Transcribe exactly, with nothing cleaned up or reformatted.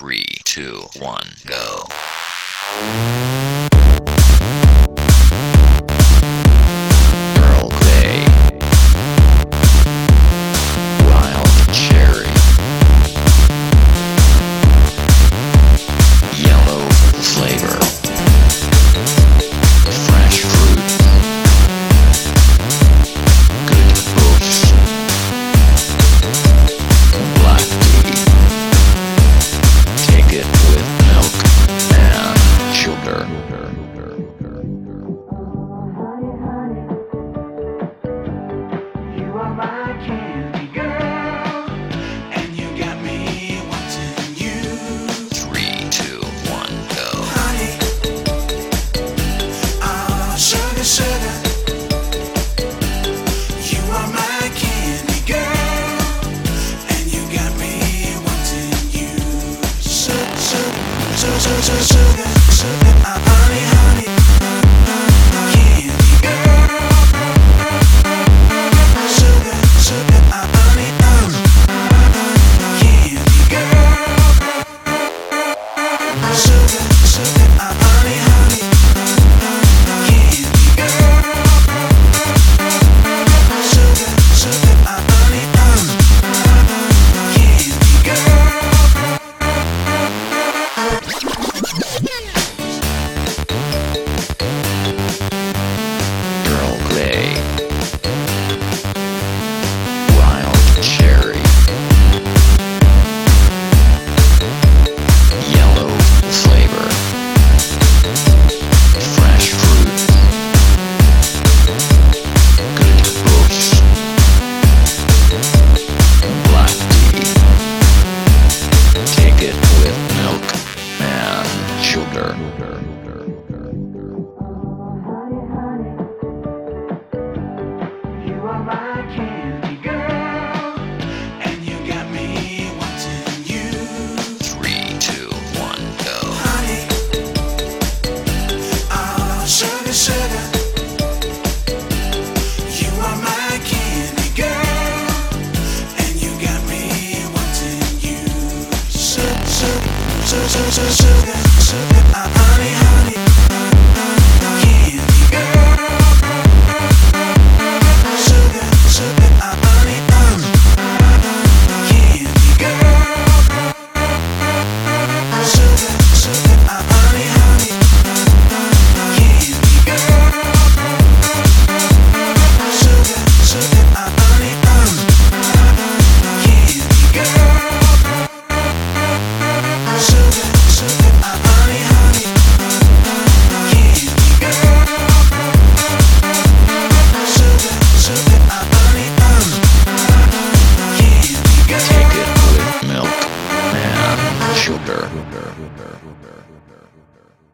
Three, two, one, go. Earl Grey, wild cherry, yellow flavor, fresh fruit, good bush, black tea. Take it with milk and sugar. You are my candy girl, and you got me wanting you. Three, two, one, go. Honey, oh sugar, sugar. You are my candy girl, and you got me wanting you. Sugar, sugar, sugar, sugar, sugar, sugar. Uh, honey, honey, candy girl. Sugar, sugar, uh, honey, uh, candy girl. Sugar, sugar, uh, honey, honey, candy girl. Sugar, sugar, uh, honey, uh, candy girl. Earl Grey, wild cherry, yellow flavor, fresh fruit, good bush, black tea. Take it with milk and sugar. You are my candy girl, and you got me wanting you. Three, two, one, go. Honey, oh sugar, sugar. You are my candy girl, and you got me wanting you. Sugar, sugar, sugar, sugar, sugar, sugar. Uh, honey, honey, candy girl. Sugar, sugar, uh, honey, uh, candy girl. Sugar, sugar, uh, honey, honey, candy girl. Sugar, sugar, uh, honey, uh, candy girl. Sugar, sugar, uh, honey, honey, candy girl. Sugar, sugar, uh, honey, uh, candy girl. Take it with milk and sugar.